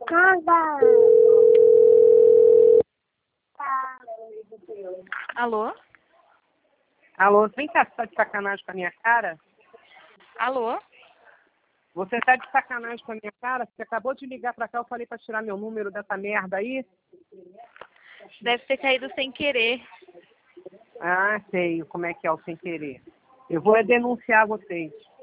Casa. Alô? Alô, vem cá, você tá de sacanagem com a minha cara? Alô? Você tá de sacanagem com a minha cara? Você acabou de ligar pra cá, eu falei pra tirar meu número dessa merda aí? Deve ter caído sem querer. Ah, sei como é que é o sem querer. Eu vou denunciar vocês.